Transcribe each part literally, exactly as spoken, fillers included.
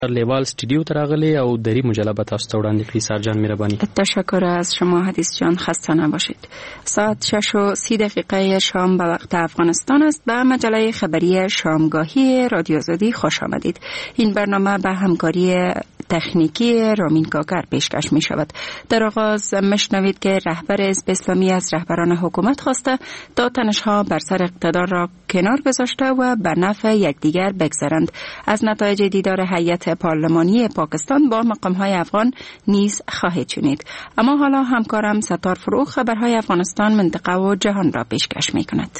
لیوال استودیو ته راغلی او دری مجله به تاسو ته وړاندې کړي. سرجان مهرباني. تشکر از شما حدیث جان، خسته نباشید. ساعت شش و سی دقیقه شام به وقت افغانستان است. به مجله خبری شامگاهی رادیو آزادی خوش آمدید. این برنامه به همکاری تکنیکی رامین کاکر پیشکش می شود. در آغاز مشنوید که رهبر حزب اسلامی از رهبران حکومت خواسته تا تنش‌ها بر سر اقتدار را کنار گذاشته و بر نفع یکدیگر بگذرند. از نتایج دیدار هیئت پارلمانی پاکستان با مقام‌های افغان نیز خواهید شنید. اما حالا همکارم ستار فروغ خبرهای افغانستان، منطقه و جهان را پیشکش می کند.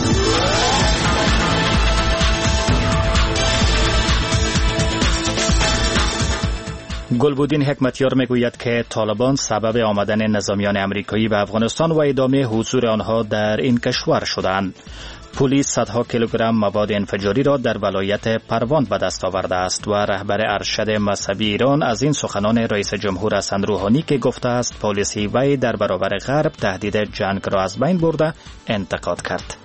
گلبودین حکمتیار میگوید که طالبان سبب آمدن نظامیان امریکایی به افغانستان و ادامه حضور آنها در این کشور شدند. پلیس صدها کیلوگرم مواد انفجاری را در ولایت پروان به دست آورده است و رهبر ارشد مذهبی ایران از این سخنان رئیس جمهور حسن روحانی که گفته است پالیسی وی در برابر غرب تهدید جنگ را از بین برده انتقاد کرد.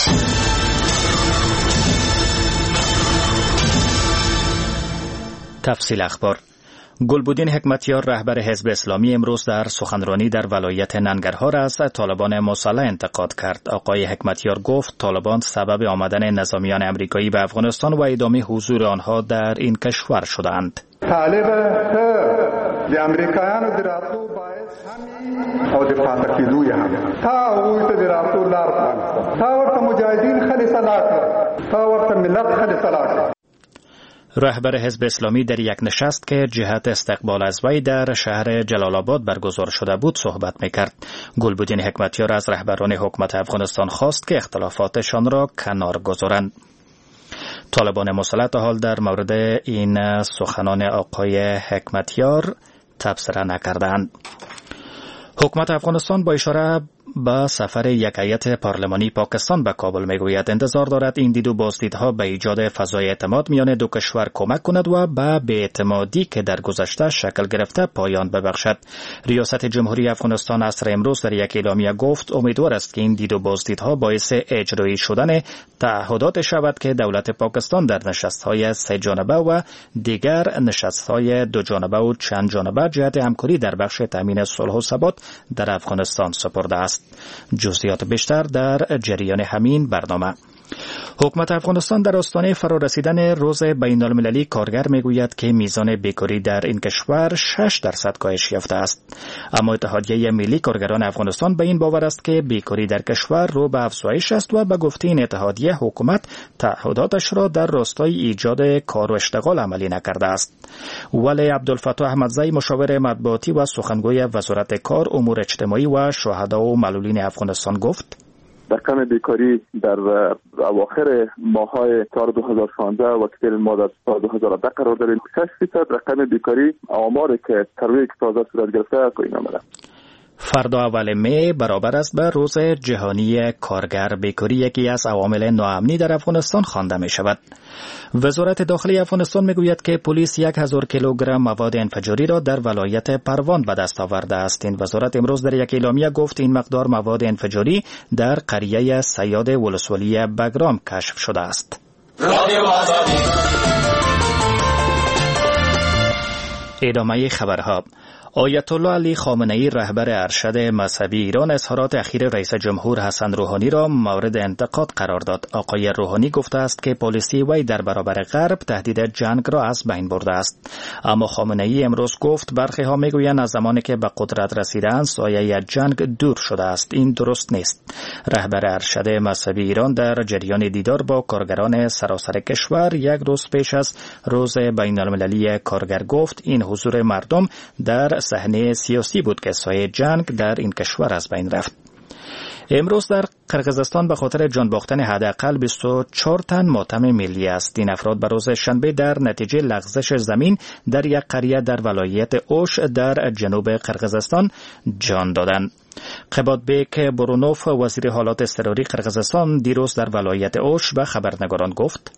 تفصیل اخبار. گلبودین حکمتیار رهبر حزب اسلامی امروز در سخنرانی در ولایت ننگرهار از طالبان مسلح انتقاد کرد. آقای حکمتیار گفت طالبان سبب آمدن نظامیان امریکایی به افغانستان و ادامه حضور آنها در این کشور شدند. طالب د امریکایانو د راتلو باعث هم او د پاتې کېدو هم تا هغوی ته د راتلو لار پرانیسته، تا ورته مجاهدین خالص لا کړل، تا ورته ملت خالص لا کړل. رهبر حزب اسلامی در یک نشست که جهت استقبال از وی در شهر جلال آباد برگزار شده بود صحبت میکرد. گلبودین حکمتیار از رهبران حکومت افغانستان خواست که اختلافاتشان را کنار گذارند. طالبان مسلح تا حال در مورد این سخنان آقای حکمتیار تبصره نکردند. حکومت افغانستان با اشاره با سفر یک هیئت پارلمانی پاکستان به کابل میگوید انتظار دارد این دید و بازدیدها به ایجاد فضای اعتماد میان دو کشور کمک کند و به بی‌اعتمادی که در گذشته شکل گرفته پایان ببخشد. ریاست جمهوری افغانستان عصر امروز در یک اعلامیه گفت امیدوار است که این دید و بازدیدها باعث اجرایی شدن تعهدات شود که دولت پاکستان در نشست‌های سه جانبه و دیگر نشست‌های دو جانبه و چند جانبه جهت همکاری در بخش تامین صلح و ثبات در افغانستان سپرده است. جزئیات بیشتر در جریان همین برنامه. حکومت افغانستان در آستانه فرا رسیدن روز بین المللی کارگر میگوید که میزان بیکاری در این کشور شش درصد کاهش یافته است. اما اتحادیه ملی کارگران افغانستان به این باور است که بیکاری در کشور رو به افزایش است و به گفته این اتحادیه حکومت تعهداتش را در راستای ایجاد کار و اشتغال عملی نکرده است. ولی عبدالفتاح احمدزی مشاور مطبوعاتی و سخنگوی وزارت کار، امور اجتماعی و شهدا و معلولین افغانستان گفت رقم بیکاری در اواخر ماه‌های سال دو هزار و شانزده و اکتبر ماه در سال دو هزار و ده قرار داریم. شش فیصد رقم بیکاری آماری که ترویج تازه صورت گرفته پایین آمده. فردا اول می برابر است به روز جهانی کارگر. بیکاری یکی از عوامل ناامنی در افغانستان خوانده می شود. وزارت داخلی افغانستان می گوید که پلیس یک هزار کیلوگرم مواد انفجاری را در ولایت پروان به دست آورده است. این وزارت امروز در یک اعلامیه گفت این مقدار مواد انفجاری در قریه سیاد ولسوالی بگرام کشف شده است. ادامه خبرها. آیت الله علی خامنه‌ای رهبر ارشد مذهبی ایران اظهارات اخیر رئیس جمهور حسن روحانی را مورد انتقاد قرار داد. آقای روحانی گفته است که پالیسی وی در برابر غرب تهدید جنگ را از بین برده است. اما خامنه‌ای امروز گفت برخی ها میگویند از زمانی که به قدرت رسیدند سایه جنگ دور شده است. این درست نیست. رهبر ارشد مذهبی ایران در جریان دیدار با کارگران سراسر کشور یک روز پیش از روز بین المللی کارگر گفت این حضور مردم در صحنه سیاسی بود که سایه جنگ در این کشور از بین رفت. امروز در قرقیزستان به خاطر جان باختن حداقل بیست و چهار تن ماتم ملی است. این افراد به روز شنبه در نتیجه لغزش زمین در یک قریه در ولایت اوش در جنوب قرقیزستان جان دادند. قبادبک برونوف وزیر حالات اضطراری قرقیزستان دیروز در ولایت اوش به خبرنگاران گفت: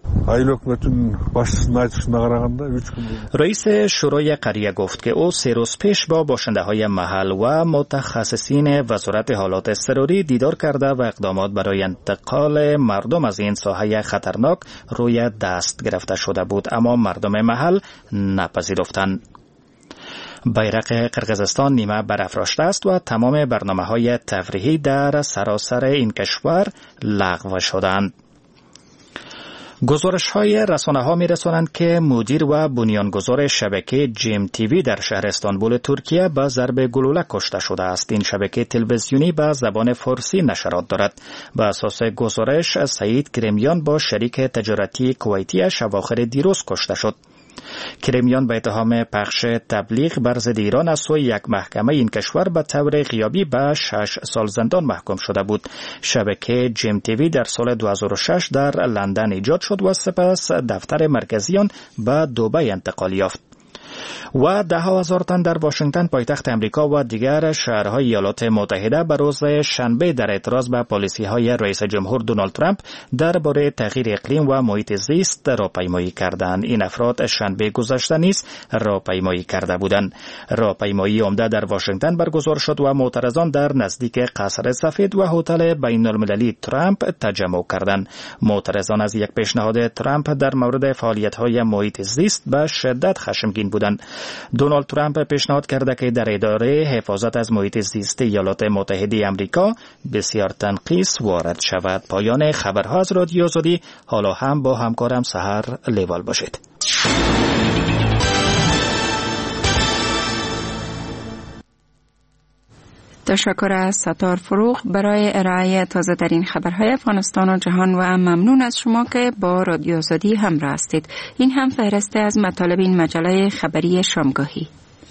رئیس شورای قریه گفت که او سه روز پیش با باشنده های محل و متخصصین وزارت حالات اضطراری دیدار کرده و اقدامات برای انتقال مردم از این ساحه خطرناک روی دست گرفته شده بود، اما مردم محل نپذیرفتند. بیرق قرقیزستان نیمه برافراشته است و تمام برنامه‌های تفریحی در سراسر این کشور لغو شدند. گزارش‌های رسانه‌ها می‌رسانند که مدیر و بنیانگذار شبکه جیم تیوی در شهر استانبول ترکیه به ضرب گلوله کشته شده است. این شبکه تلویزیونی به زبان فارسی نشرات دارد. به اساس گزارش سعید کرمیان با شریک تجارتی کویتی‌اش اواخر دیروز کشته شد. کرمیان به اتهام پخش تبلیغ بر ضد ایران از سوی یک محکمه این کشور به طور غیابی به شش سال زندان محکوم شده بود. شبکه جیم تیوی در سال دو هزار و شش در لندن ایجاد شد و سپس دفتر مرکزی آن به دبی انتقال یافت. و ده هزار تن در واشنگتن پایتخت امریکا و دیگر شهرهای ایالات متحده به روز شنبه در اعتراض به پالیسی‌های رئیس جمهور دونالد ترامپ درباره تغییر اقلیم و محیط زیست راهپیمایی کردند. این افراد شنبه گذشته نیز راهپیمایی کرده بودند. راهپیمایی عمده در واشنگتن برگزار شد و معترضان در نزدیک قصر سفید و هتل بین‌المللی ترامپ تجمع کردند. معترضان از یک پیشنهاد ترامپ در مورد فعالیت‌های محیط زیست به شدت خشمگین بودند. دونالد ترامپ پیشنهاد کرده که در اداره حفاظت از محیط زیست ایالات متحده آمریکا بسیار تنقیص وارد شود. پایان خبرها از رادیو آزادی. حالا هم با همکارم سحر لیوال باشید. تشکر از ستار فروغ برای ارائه تازه ترین خبرهای افغانستان و جهان و ممنون از شما که با رادیو آزادی همراه هستید. این هم فهرست از مطالب این مجله خبری شامگاهی.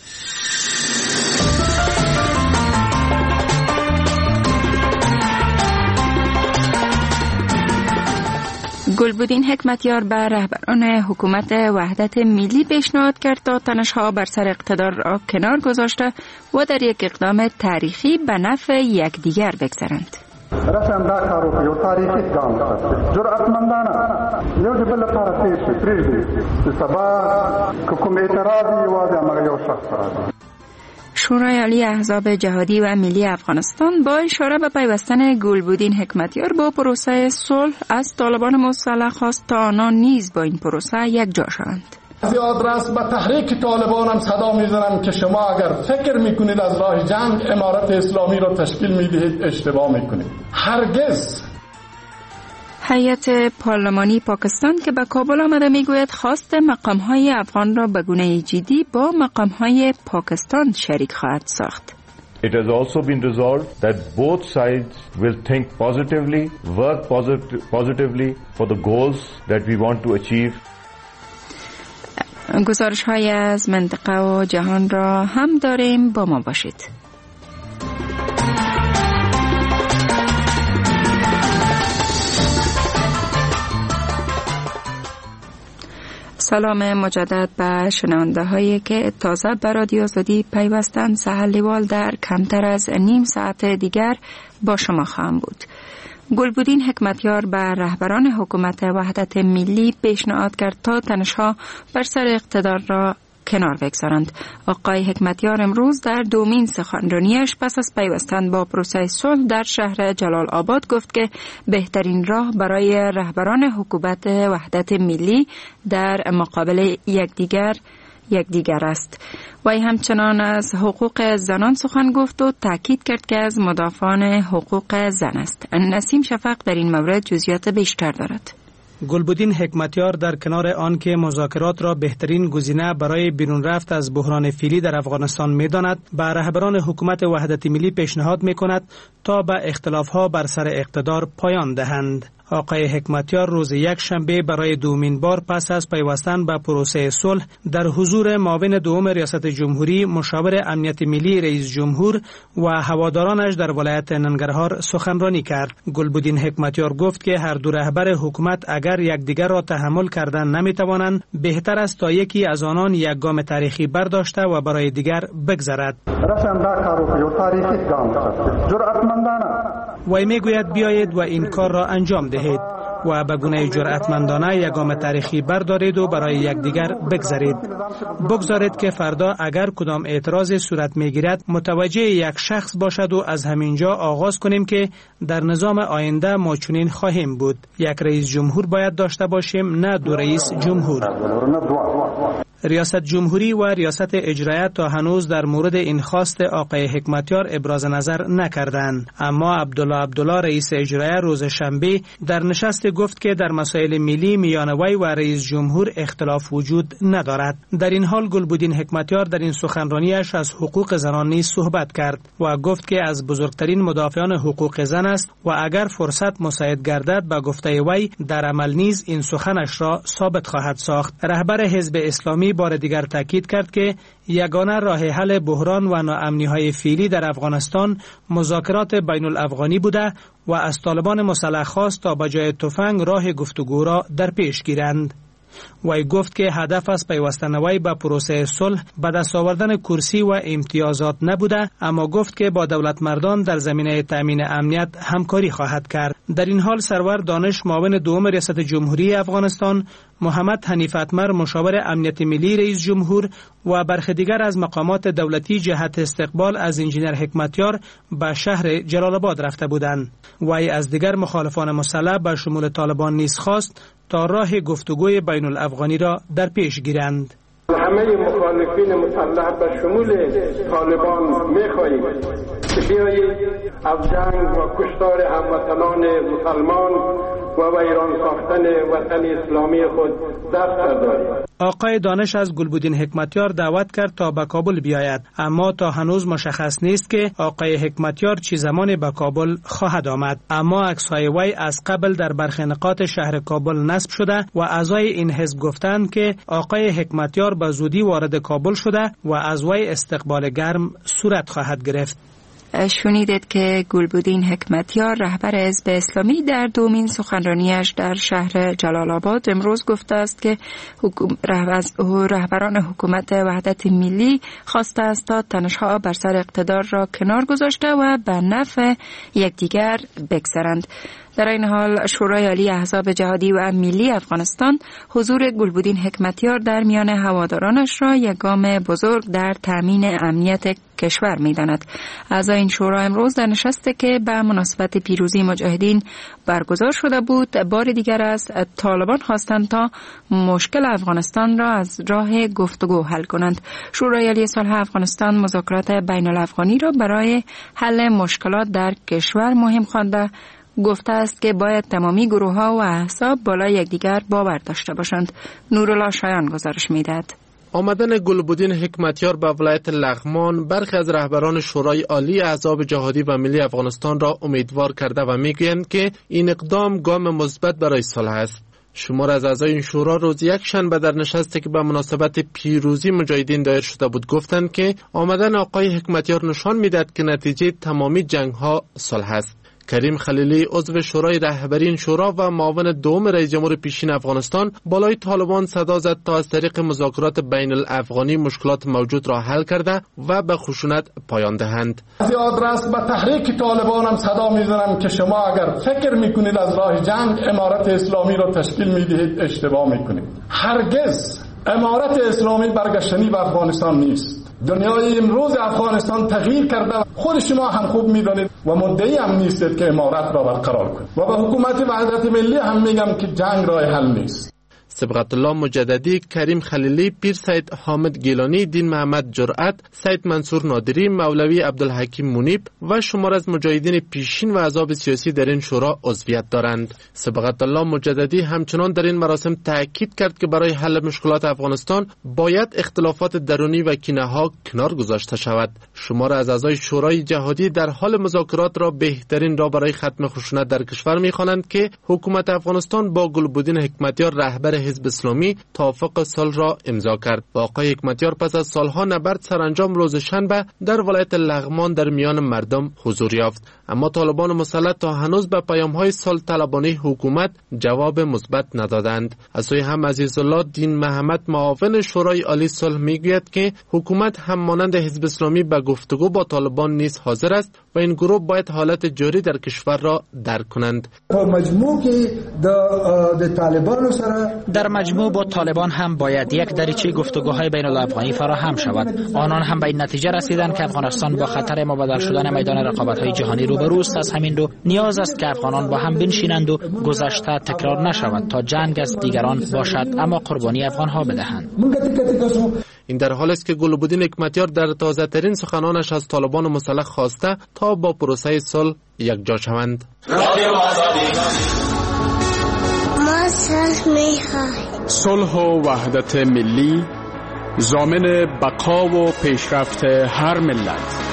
گلبدین حکمتیار به رهبران حکومت وحدت ملی پیشنهاد کرد تا تنش‌ها بر سر اقتدار را کنار گذاشته و در یک اقدام تاریخی به نفع یکدیگر بگذرند. رسم دا کارو که یو تاریخي ګام دی جرأتمندانه یو د بل لپاره تیر شي پرېږدي چې سبا که کوم اعتراض وي یوازې همغه یو شخص راځي. شورای عالی احزاب جهادی و ملی افغانستان با اشاره به پیوستن گلبدین حکمتیار با پروسه صلح از طالبان مسلح خواست تا آنان نیز با این پروسه یک جا شوند. زیاد راست به تحریک طالبان هم صدا میزنم که شما اگر فکر میکنید از راه جنگ امارت اسلامی را تشکیل میدهید اشتباه میکنید. هرگز. هیئت پارلمانی پاکستان که به کابل آمده میگوید خواست مقام‌های افغان را به گونه جدی با مقام‌های پاکستان شریک خواهد ساخت. It has also been resolved that both sides will think positively, work posit- positively for the goals that we want to achieve. گزارش های از منطقه و جهان را هم داریم، با ما باشید. سلام مجدد به شنونده هایی که تازه به رادیو آزادی پیوستند. سحر لیوال در کمتر از نیم ساعت دیگر با شما خواهم بود. گلبدین حکمتیار به رهبران حکومت وحدت ملی پیشنهاد کرد تا تنش‌ها بر سر اقتدار را کنار بگذارند. آقای حکمتیار امروز در دومین سخنرانیش پس از پیوستن با پروسه صلح در شهر جلال آباد گفت که بهترین راه برای رهبران حکومت وحدت ملی در مقابل یکدیگر یکدیگر است. وی همچنان از حقوق زنان سخن گفت و تاکید کرد که از مدافعان حقوق زن است. نسیم شفق در این مورد جزئیات بیشتر دارد. گلبدین حکمتیار در کنار آن که مذاکرات را بهترین گزینه برای بیرون رفت از بحران فعلی در افغانستان می‌داند، به رهبران حکومت وحدت ملی پیشنهاد می‌کند تا به اختلاف‌ها بر سر اقتدار پایان دهند. آقای حکمتیار روز یک شنبه برای دومین بار پس از پیوستن به پروسه صلح در حضور معاون دوم ریاست جمهوری، مشاور امنیت ملی رئیس جمهور و هوادارانش در ولایت ننگرهار سخنرانی کرد. گلبدین حکمتیار گفت که هر دو رهبر حکومت اگر یکدیگر را تحمل کردن نمیتوانند، بهتر است تا یکی از آنان یک گام تاریخی برداشته و برای دیگر بگذرد. وی میگوید بیایید و این کار را انجام دهید و به گونه جرأتمندانه یک گام تاریخی بردارید و برای یکدیگر بگذارید. بگذارید که فردا اگر کدام اعتراض صورت میگیرد متوجه یک شخص باشد و از همینجا آغاز کنیم که در نظام آینده ما چنین خواهیم بود. یک رئیس جمهور باید داشته باشیم، نه دو رئیس جمهور. ریاست جمهوری و ریاست اجرایه تا هنوز در مورد این خواست آقای حکمتیار ابراز نظر نکردند، اما عبدالله عبدالله رئیس اجرایه روز شنبه در نشست گفت که در مسائل ملی میان وی و رئیس جمهور اختلاف وجود ندارد. در این حال گلبدین حکمتیار در این سخنرانیش از حقوق زنان نیز صحبت کرد و گفت که از بزرگترین مدافعان حقوق زن است و اگر فرصت مساعد گردد به گفته وی در عمل نیز این سخنش را ثابت خواهد ساخت. رهبر حزب اسلامی بار دیگر تاکید کرد که یگانه راه حل بحران و ناامنی‌های فعلی در افغانستان مذاکرات بین الافغانی بوده و از طالبان مسلح خواست تا به جای تفنگ راه گفتگو را در پیش گیرند. وی گفت که هدف از پیوستن وی به پروسه صلح به دست آوردن کرسی و امتیازات نبوده، اما گفت که با دولت مردان در زمینه تامین امنیت همکاری خواهد کرد. در این حال سرور دانش معاون دوم ریاست جمهوری افغانستان، محمد حنیف اتمر مشاور امنیت ملی رئیس جمهور و برخی دیگر از مقامات دولتی جهت استقبال از انجینر حکمتیار به شهر جلال آباد رفته بودند. وی از دیگر مخالفان مسلح به شمول طالبان نیز خواست تا راه گفتگوی بین الافغانی را در پیش گیرند. همه مخالفین مسلح به شمول طالبان می‌خواهیم که بیایید از جنگ و کشتار هموطنان مسلمان و ویران ساختن وطن اسلامی خود دست برداریم. آقای دانش از گلبدین حکمتیار دعوت کرد تا به کابل بیاید، اما تا هنوز مشخص نیست که آقای حکمتیار چه زمان به کابل خواهد آمد. اما عکس‌های وی از قبل در برخی نقاط شهر کابل نصب شده و اعضای این حزب گفتند که آقای حکمتیار به زودی وارد کابل شده و از وی استقبال گرم صورت خواهد گرفت. شنیدید که گلبدین حکمتیار رهبر حزب اسلامی در دومین سخنرانیش در شهر جلال آباد امروز گفته است که رهبران حکومت وحدت ملی خواسته است تا تنش‌ها بر سر اقتدار را کنار گذاشته و به نفع یکدیگر بگذرند. در این حال شورای عالی احزاب جهادی و ملی افغانستان حضور گلبدین حکمتیار در میان هوادارانش را یک گام بزرگ در تامین امنیت کشور می‌داند. اعضای این شورا امروز در نشستی که به مناسبت پیروزی مجاهدین برگزار شده بود بار دیگر از طالبان خواستند تا مشکل افغانستان را از راه گفتگو حل کنند. شورای عالی صلح افغانستان مذاکرات بین الافغانی را برای حل مشکلات در کشور مهم خوانده گفته است که باید تمامی گروه ها و احزاب بالای یکدیگر باور داشته باشند. نورالله شایان گزارش میدهد. آمدن گلبدین حکمتیار به ولایت لغمان برخی از رهبران شورای عالی احزاب جهادی و ملی افغانستان را امیدوار کرده و میگویند که این اقدام گام مثبت برای صلح است. شمار از اعضای این شورا روز یک شنبه در نشستی که به مناسبت پیروزی مجاهدین دایر شده بود گفتند که آمدن آقای حکمتیار نشان میدهد که نتیجه تمامی جنگ ها صلح است. کریم خلیلی عضو شورای رهبری این شورا و معاون دوم رئیس جمهور پیشین افغانستان بالای طالبان صدا زد تا از طریق مذاکرات بین الافغانی مشکلات موجود را حل کرده و به خشونت پایان دهند. زیاد راست به تحریک طالبان هم صدا میزنم که شما اگر فکر میکنید از راه جنگ امارت اسلامی را تشکیل میدهید اشتباه میکنید. هرگز امارت اسلامی برگشتنی به افغانستان نیست. دنیای امروز افغانستان تغییر کرده، خود شما هم خوب میدانید و مدعی هم نیستید که امارت را برقرار کنید و به حکومت وحدت ملی هم میگم که جنگ راه حل نیست. صبغت الله مجددی، کریم خلیلی، پیر سید حامد گیلانی، دین محمد جرأت، سید منصور نادری، مولوی عبدالحکیم منیب و شمار از مجاهدین پیشین و احزاب سیاسی در این شورا عضویت دارند. صبغت الله مجددی همچنان در این مراسم تاکید کرد که برای حل مشکلات افغانستان باید اختلافات درونی و کینه‌ها کنار گذاشته شود. شمار از اعضای شورای جهادی در حال مذاکرات را بهترین راه برای ختم خشونت در کشور می‌خوانند که حکومت افغانستان با گلبدین حکمتیار رهبر حزب اسلامی توافق صلح را امضا کرد. با آقای حکمتیار پس از سالها نبرد سرانجام روز شنبه در ولایت لغمان در میان مردم حضور یافت، اما طالبان مسلط تا هنوز به پیام‌های صلح طلبانه حکومت جواب مثبت ندادند. از سوی هم عزیزالله دین محمد معاون شورای عالی صلح میگوید که حکومت هم مانند حزب اسلامی به گفتگو با طالبان نیز حاضر است و این گروه باید حالت جاری در کشور را درک کنند. در مجموع با طالبان هم باید یک دریچه گفتگوهای بین الافغانی فراهم شود. آنان هم به این نتیجه رسیدند که افغانستان با خطر مبادل شدن میدان رقابت‌های جهانی روبروست. از همین رو نیاز است که افغانان با هم بنشینند و گذشته تکرار نشود تا جنگ از دیگران باشد اما قربانی افغان‌ها بدهند. این در حال است که گلبدین حکمتیار در تازه ترین سخنانش از طالبان مسلح خواسته تا با پروسه صلح یکجا شوند. صلح و وحدت ملی ضامن بقا و پیشرفت هر ملت.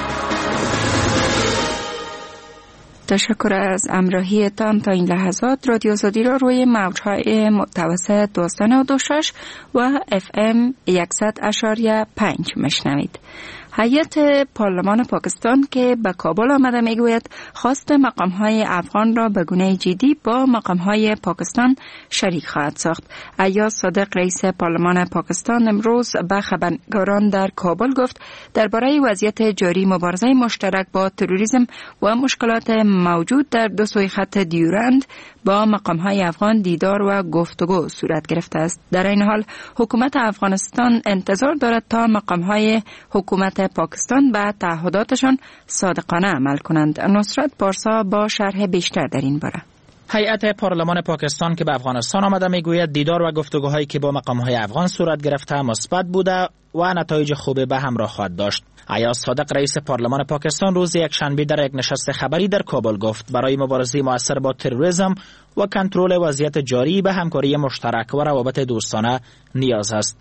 تشکر از همراهیتان تا این لحظات. رادیو آزادی را روی موج‌های متوسط دویست و نود و شش و اف ام صد و پنج میشنوید. هیئت پارلمان پاکستان که به کابل آمده میگوید خواست مقام‌های افغان را به گونه جدی با مقام‌های پاکستان شریک خواهد ساخت. ایاز صادق رئیس پارلمان پاکستان امروز به خبرنگاران در کابل گفت درباره وضعیت جاری مبارزه مشترک با تروریسم و مشکلات موجود در دو سوی خط دیورند با مقام‌های افغان دیدار و گفتگو صورت گرفته است. در این حال حکومت افغانستان انتظار دارد تا مقام‌های حکومت پاکستان به تعهداتشان صادقانه عمل کنند. نصرت پارسا با شرح بیشتر در این باره. هیئت پارلمان پاکستان که به افغانستان آمده میگوید دیدار و گفتگوهایی که با مقام‌های افغان صورت گرفته مثبت بوده و نتایج خوبی به همراه خواهد داشت. ایاز صادق رئیس پارلمان پاکستان روز یکشنبه در یک نشست خبری در کابل گفت برای مبارزه مؤثر با تروریسم و کنترل وضعیت جاری به همکاری مشترک و روابط دوستانه نیاز است.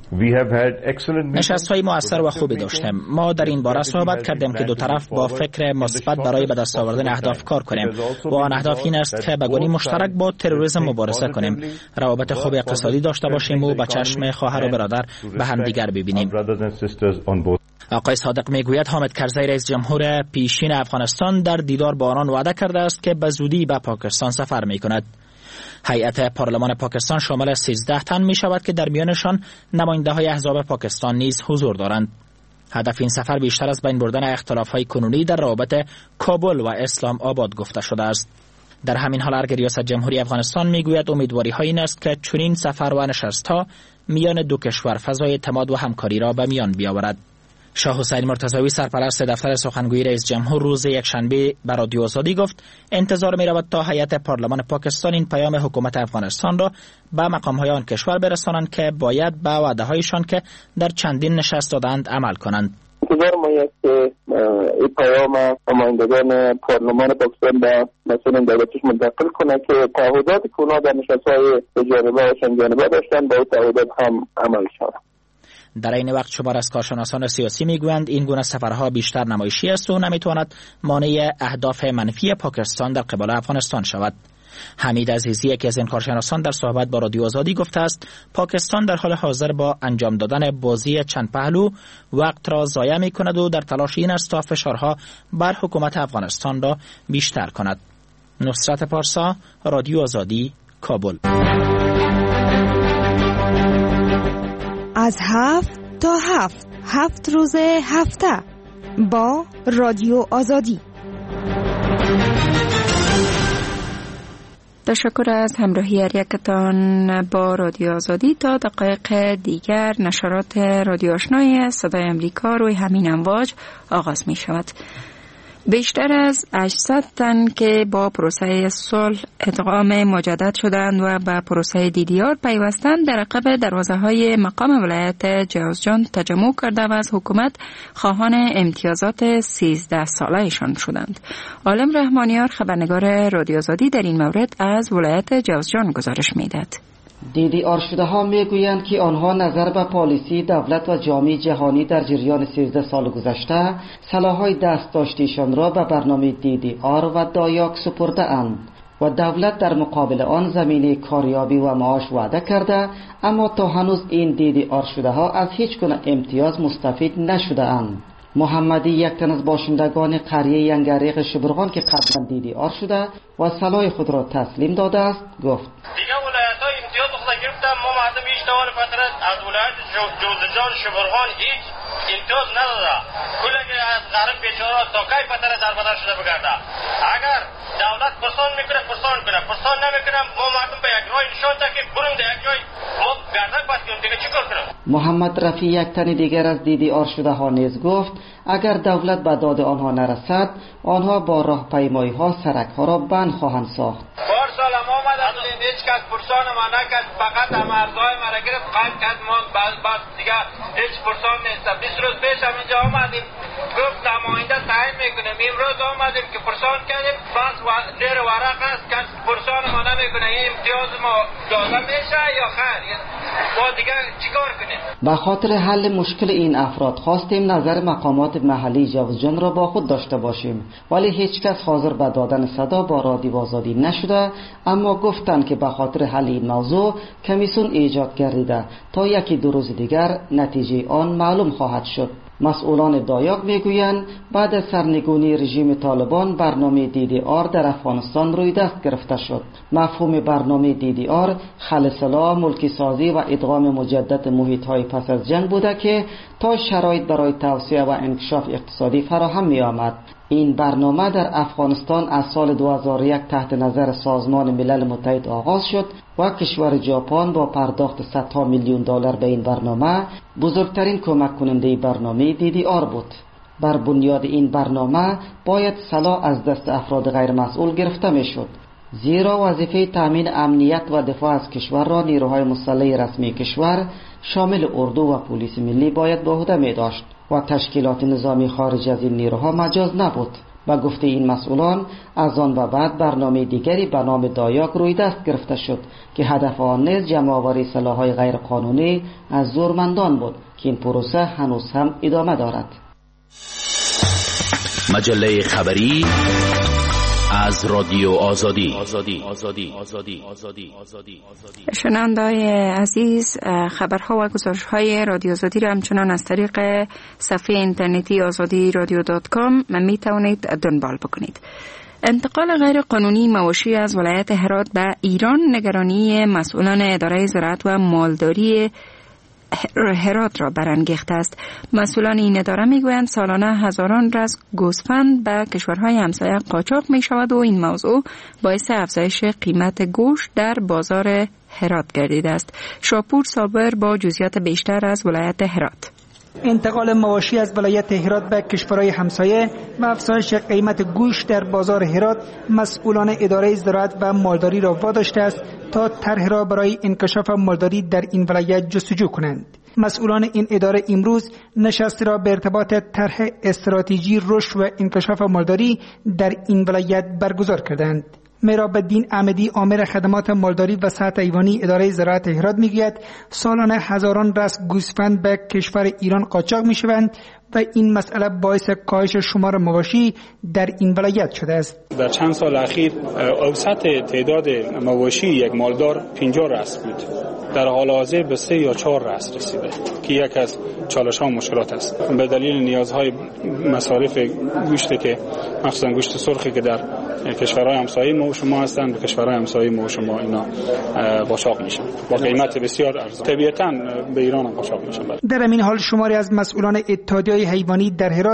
نشست‌های مؤثر و خوبی داشتیم. ما در این باره صحبت کردیم که دو طرف با فکر مثبت برای به دست آوردن اهداف کار کنیم و آن اهداف این است که به گونه مشترک با تروریسم مبارزه کنیم، روابط خوب اقتصادی داشته باشیم و به چشم خواهر و برادر به هم دیگر ببینیم. آقای صادق میگوید حامد کرزی رئیس جمهور پیشین افغانستان در دیدار با آنان وعده کرده است که به زودی به پاکستان سفر میکند. هیئت پارلمان پاکستان شامل سیزده تن می شود که در میانشان نماینده های احزاب پاکستان نیز حضور دارند. هدف این سفر بیشتر از بین بردن اختلاف های کنونی در روابط کابل و اسلام آباد گفته شده است. در همین حال ارگ ریاست جمهوری افغانستان می گوید امیدواری ها این است که چنین سفر و نشست ها میان دو کشور فضای اعتماد و همکاری را به میان بیاورد. شاه حسین مرتضوی سرپرست دفتر سخنگوی رئیس جمهور روز یکشنبه به رادیو آزادی گفت انتظار می رود تا هیئت پارلمان پاکستان این پیام حکومت افغانستان را به مقام‌های آن کشور برسانند که باید به وعده‌هایشان که در چندین نشست دادند عمل کنند. انتظار ما است که این پیام نمایندگان پارلمان پاکستان به مسئولین دولتش منتقل کنه که تعهدات که اونا در نشست‌های جانبه و چند جانبه داشتن با این تعهدات هم عمل شود. در این وقت شمار از کارشناسان سیاسی میگویند این گونه سفرها بیشتر نمایشی است و نمیتواند مانع اهداف منفی پاکستان در قبال افغانستان شود. حمید عزیزی یکی از این کارشناسان در صحبت با رادیو آزادی گفته است پاکستان در حال حاضر با انجام دادن بازی چند پهلو وقت را ضایع میکند و در تلاش این است تا فشارها بر حکومت افغانستان را بیشتر کند. نصرت پارسا، رادیو آزادی، کابل. از هفت تا هفت هفت روز هفته با رادیو آزادی. تشکر از همراهی هر یکتان با رادیو آزادی. تا دقایق دیگر نشرات رادیو آشنای صدای امریکا روی همین امواج آغاز می شود. بیشتر از هشتصد تن که با پروسه صلح ادغام مجدد شدند و به پروسه دی دی آر پیوستند در عقب دروازه‌های مقام ولایت جوزجان تجمع کرده و از حکومت خواهان امتیازات سیزده ساله‌شان شدند. عالم رحمانیار خبرنگار رادیو آزادی در این مورد از ولایت جوزجان گزارش می‌دهد. دی دی آر شده ها می گویند که آنها نظر به پالیسی دولت و جامعه جهانی در جریان سیزده سال گذشته سلاح‌های دست داشتیشان را به برنامه دی دی آر و دایاک سپرده اند و دولت در مقابل آن زمینه کاریابی و معاش وعده کرده، اما تا هنوز این دی دی آر شده ها از هیچ گونه امتیاز مستفید نشده اند. محمدی یک تن از باشندگان قریه ینگریق شبرغان که قبلا دی دی آر شده و سلاح خود را تسلیم داده است گفت: دیگه ولایت‌های امتیاز خود گرفتم، ما مردم هیچ دوال فترت از ولایت جوزجان شبرغان هیچ امتیاز نداده. کله که از غرب بیچاره تا کی فترت در بدر شده بگرده. اگر دولت پرسان میکنه پرسان کنه، پرسان نمیکنه ما مردم به یک راه نشان تا که بریم در یک جای ما گردن پس کنیم دیگه چیکار کنیم؟ محمد رفیع یک تن دیگر از دی دی آر شده ها نیز گفت اگر دولت به داد آنها نرسد آنها با راهپیمایی ها سرک ها را بند خواهند ساخت. بار سال ما آمدم هیچ کس پرسان ما نکرد، فقط هم ارزهای مرا گرفت قید کرد، ما بعد بعد دیگه هیچ پرسان نیست. بیست روز پیش هم اینجا آمدیم گفت نماینده تعیین میکنیم، امروز آمدیم که پرسان کردیم بس و زیر ورق است که پرسان ما نمیکنه این امتیاز ما داده میشه یا خیر ما دیگه چیکار کنیم؟ به خاطر حل مشکل این افراد خواستیم نظر مقامات محلی جوزجان را با خود داشته باشیم، ولی هیچ کس حاضر به دادن صدا با رادیو آزادی نشده، اما گفتند که به خاطر حل این موضوع کمیسیون ایجاد گردیده تا یکی دو روز دیگر نتیجه آن معلوم خواهد شد. مسئولان دایاک میگویند بعد از سرنگونی رژیم طالبان برنامه دی دی آر در افغانستان روی دست گرفته شد. مفهوم برنامه دی دی آر خلع سلاح، ملکی سازی و ادغام مجدد محیط‌های پس از جنگ بوده که تا شرایط برای توسعه و انکشاف اقتصادی فراهم می آمد. این برنامه در افغانستان از سال دو هزار و یک تحت نظر سازمان ملل متحد آغاز شد و کشور ژاپن با پرداخت صدها میلیون دلار به این برنامه بزرگترین کمک کننده برنامه دی دی آر بود. بر بنیاد این برنامه باید سلاح از دست افراد غیر مسئول گرفته می شد، زیرا وظیفه تامین امنیت و دفاع از کشور را نیروهای مسلح رسمی کشور شامل اردو و پلیس ملی باید به عهده می داشت و تشکیلات نظامی خارج از این نیروها مجاز نبود. با گفته این مسئولان از آن به بعد برنامه دیگری به نام دایاک روی دست گرفته شد که هدف آن نیز جمع‌آوری سلاح‌های غیر قانونی از زورمندان بود که این پروسه هنوز هم ادامه دارد. مجله خبری از رادیو آزادی. آزادی آزادی آزادی آزادی آزادی شنونده‌های عزیز، خبرها و گزارش‌های رادیو آزادی را همچنان از طریق صفحه اینترنتی آزادی رادیو دات کام می توانید دنبال بکنید. انتقال غیر قانونی مواشی از ولایت هرات به ایران نگرانی مسئولان اداره زراعت و مالداری هرات را برانگیخته است. مسئولان این اداره میگویند سالانه هزاران رز گوسفند به کشورهای همسایه قاچاق می شود و این موضوع باعث افزایش قیمت گوشت در بازار هرات گردیده است. شاپور صابر با جزئیات بیشتر از ولایت هرات. انتقال مواشی از ولایت هرات به کشورهای همسایه و افزایش قیمت گوشت در بازار هرات مسئولان اداره زراعت و مالداری را واداشته است تا طرح را برای انکشاف مالداری در این ولایت جستجو کنند. مسئولان این اداره امروز نشستی را به ارتباط طرح استراتژی رشد و انکشاف مالداری در این ولایت برگزار کردند. مهراب الدین احمدی آمر خدمات مالداری و صحت حیوانی اداره زراعت هرات میگوید سالانه هزاران رأس گوسفند به کشور ایران قاچاق میشوند و این مسئله باعث کاهش شمار مواشی در این ولایت شده است. در چند سال اخیر اوسط تعداد مواشی یک مالدار پنجاه رأس بود، در حال حاضر به سه یا چهار رأس رسیده که یک از چالش ها و مشکلات است به دلیل نیازهای مصارف گوشت که مخصوصا گوشت سرخی که در کشورهای همسایه ما و شما هستند به کشورهای همسایه ما و شما اینا قاچاق میشن با قیمت بسیار ارزان، طبیعتاً به ایران هم قاچاق میشن. در همین حال شماری از مسئولان اتحادیه حیوانی در هرات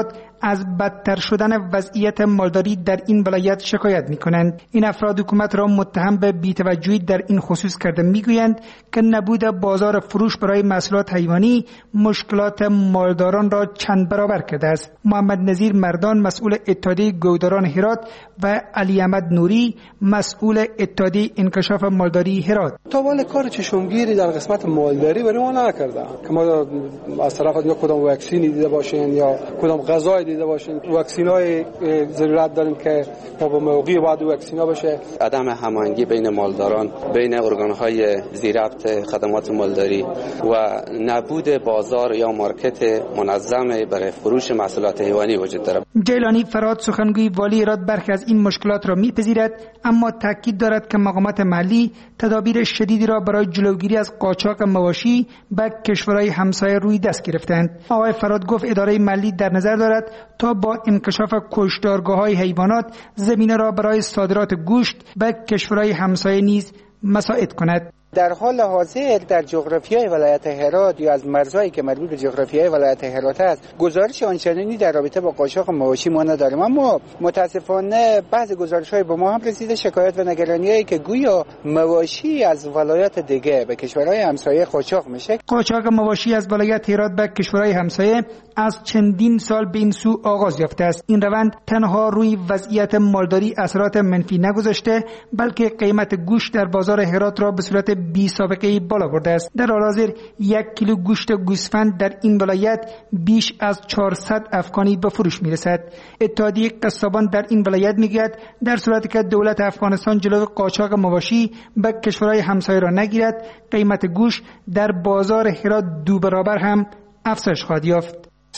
از بدتر شدن وضعیت مالداری در این ولایت شکایت می‌کنند. این افراد حکومت را متهم به بی‌توجهی در این خصوص کرده می‌گویند که نبود بازار فروش برای محصولات حیوانی مشکلات مالداران را چند برابر کرده است. محمد نظیر مردان مسئول اتحادیه گوداران هرات و علی احمد نوری مسئول اتحادیه انکشاف مالداری هرات. تا حالا کار چشمگیری در قسمت مالداری برای ما نکردن که ما از طرف یا کدام واکسینی دیده باشین یا کدام غذای دیده باشین. واکسینای ضرورت داریم که تا به موقع بعد واکسینا بشه. عدم هماهنگی بین مالداران، بین ارگان‌های ذی‌ربط خدمات مالداری و نبود بازار یا مارکت منظم برای فروش محصولات حیوانی وجود دارد. جیلانی فراد سخنگوی والی هرات برخی از این مشکلات را میپذیرد، اما تاکید دارد که مقامات محلی تدابیر شدیدی را برای جلوگیری از قاچاق مواشی به کشورهای همسایه روی دست گرفتند. آقای فراد گفت اداره محلی در نظر دارد تا با انکشاف کشتارگاه‌های حیوانات زمینه را برای صادرات گوشت به کشورهای همسایه نیز مساعد کند. در حال حاضر در جغرافیای ولایت هرات یا از مرزهایی که مربوط به جغرافیای ولایت هرات است گزارش آنچنانی در رابطه با قاچاق مواشی ما نداریم، اما متاسفانه بعضی گزارش‌های به ما هم رسیده شکایت و نگرانی‌هایی که گویا مواشی از ولایات دیگه به کشورهای همسایه قاچاق میشه. قاچاق مواشی از ولایت هرات به کشورهای همسایه از چندین سال به این سو آغاز یافته است. این روند تنها روی وضعیت مالداری اثرات منفی نگذاشته، بلکه قیمت گوشت در بازار هرات را به صورت بی سابقه بالا برده است. در حال حاضر یک کیلو گوشت گوسفند در این ولایت بیش از چهارصد افغانی به فروش میرسد. اتحادیه قصابان در این ولایت میگوید در صورتی که دولت افغانستان جلوی قاچاق مواشی به کشورهای همسایه را نگیرد، قیمت گوشت در بازار هرات دو برابر هم افزایش خواهد یافت.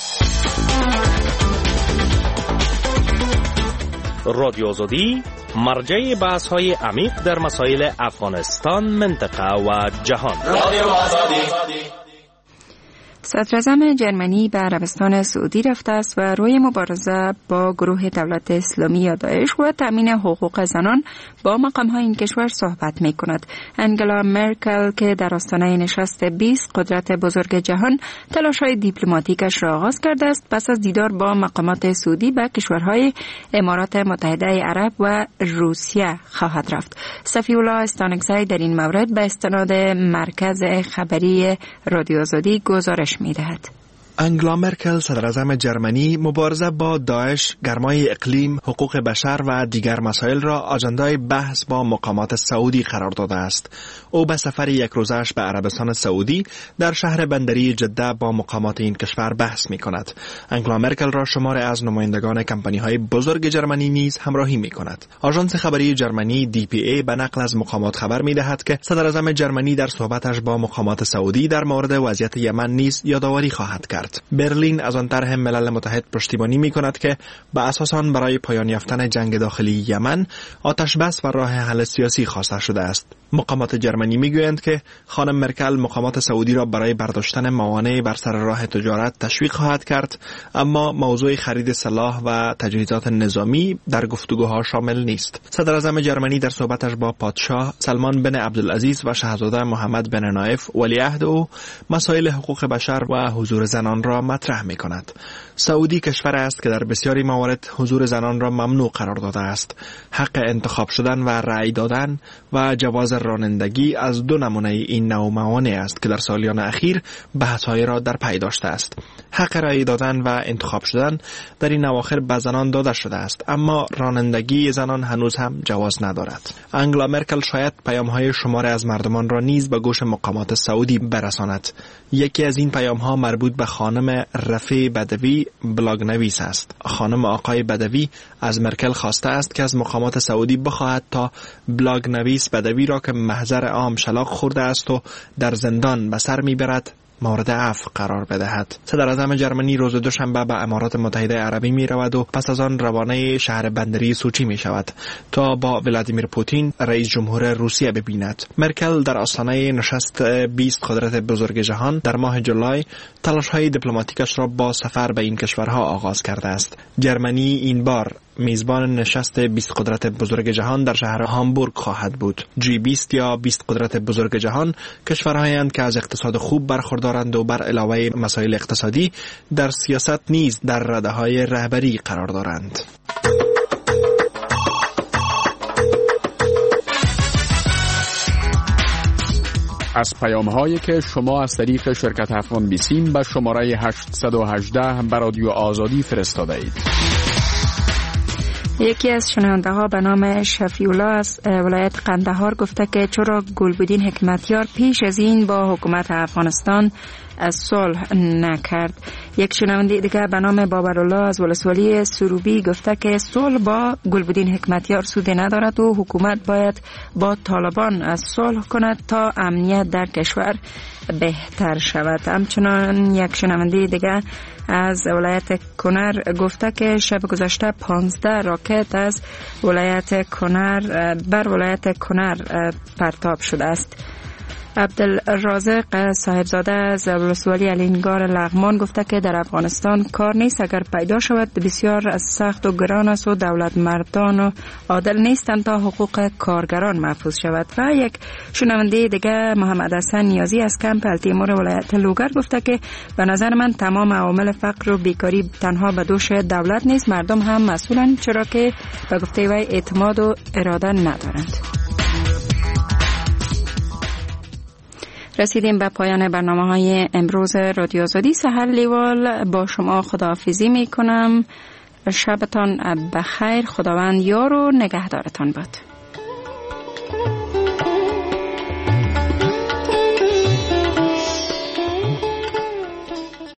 رادیو آزادی مرجع بحث های عمیق در مسائل افغانستان، منطقه و جهان. رادیو آزادی. صدراعظم جرمنی به عربستان سعودی رفته است و روی مبارزه با گروه دولت اسلامی یا داعش و تامین حقوق زنان با مقام‌های این کشور صحبت می‌کند. انگلا مرکل که در آستانه نشست بیست قدرت بزرگ جهان تلاش‌های دیپلماتیکش را آغاز کرده است، پس از دیدار با مقامات سعودی به کشورهای امارات متحده عرب و روسیه خواهد رفت. صفی‌الله استانکزی در این مورد به استناد مرکز خبری رادیو آزادی گزارش می‌دهد. انگلا مرکل صدراعظم جرمنی مبارزه با داعش، گرمای اقلیم، حقوق بشر و دیگر مسائل را آجندای بحث با مقامات سعودی قرار داده است. او به سفر یک روزش به عربستان سعودی در شهر بندری جده با مقامات این کشور بحث می کند. انگلا مرکل را شمار از نمایندگان کمپانی های بزرگ جرمنی نیز همراهی می کند. آژانس خبری جرمنی دی پی ای به نقل از مقامات خبر می دهد که صدراعظم جرمنی در صحبتش با مقامات سعودی در مورد وضعیت یمن نیز یادآوری خواهد کرد. برلین از آن طرح ملل متحد پشتیبانی می کند که به اساس آن برای پایان یافتن جنگ داخلی یمن آتش بس و راه حل سیاسی خواسته شده است. مقامات جرمنی می گویند که خانم مرکل مقامات سعودی را برای برداشتن موانع بر سر راه تجارت تشویق خواهد کرد، اما موضوع خرید سلاح و تجهیزات نظامی در گفتگوها شامل نیست. صدراعظم جرمنی در صحبتش با پادشاه سلمان بن عبدالعزیز و شاهزاده محمد بن نایف ولیعهد او مسائل حقوق بشر و حضور زنان را مطرح می کند. سعودی کشور است که در بسیاری موارد حضور زنان را ممنوع قرار داده است. حق انتخاب شدن و رأی دادن و جواز رانندگی از دو نمونه این نوع موانع است که در سالیان اخیر بحث‌های را در پی داشته است. حق رأی دادن و انتخاب شدن در این اواخر به زنان داده شده است، اما رانندگی زنان هنوز هم جواز ندارد. انگلا مرکل شاید پیام‌های شمار از مردمان را نیز به گوش مقامات سعودی برساند. یکی از این پیام‌ها مربوط به خانم رفیع بدوی بلاگ نویس است. خانم آقای بدوی از مرکل خواسته است که از مقامات سعودی بخواهد تا بلاگ نویس بدوی را که محضر عام شلاق خورده است و در زندان به سر میبرد مورد عفو قرار بدهد. صدراعظم جرمنی روز دوشنبه به امارات متحده عربی می رود و پس از آن روانه شهر بندری سوچی می شود تا با ولادیمیر پوتین رئیس جمهور روسیه ببیند. مرکل در آستانه نشست بیست قدرت بزرگ جهان در ماه جولای تلاش‌های دیپلماتیکش را با سفر به این کشورها آغاز کرده است. جرمنی این بار میزبان نشست بیست قدرت بزرگ جهان در شهر هامبورگ خواهد بود. جی بیست یا بیست قدرت بزرگ جهان کشورهایند که از اقتصاد خوب برخوردار دارند و بر علاوه مسائل اقتصادی در سیاست نیز در رده‌های رهبری قرار دارند. از پیام‌هایی که شما از طریق شرکت افغان بیسیم به شماره هشت یک هشت به رادیو آزادی فرستاده اید. یکی از شنونده ها به نام شفیولا از ولایت قندهار گفته که چرا گلبدین حکمتیار پیش از این با حکومت افغانستان از صلح نکرد. یک شنونده دیگر به نام بابرالله از ولسوالی سروبی گفته که صلح با گلبدین حکمتیار سودی ندارد و حکومت باید با طالبان از صلح کند تا امنیت در کشور بهتر شود. همچنان یک شنونده دیگر از ولایت کنر گفته که شب گذشته پانزده راکت از ولایت کنر بر ولایت کنر پرتاب شده است. عبدالرازق صاحبزاده از ولسوالی الینگار لغمان گفته که در افغانستان کار نیست، اگر پیدا شود بسیار از سخت و گران است و دولت مردان و عادل نیستند تا حقوق کارگران محفوظ شود. و یک شنونده دیگه محمد حسن نیازی از کمپ التیمور ولایت لوگر گفته که به نظر من تمام عوامل فقر و بیکاری تنها به دوش دولت نیست، مردم هم مسئولند، چرا که به گفته وی اعتماد و اراده ندارند. رسیدیم به پایان برنامه‌های امروز رادیو آزادی. سحر لیوال با شما خداحافظی می کنم. شبتان بخیر. خداوند یار و نگهدارتان باد.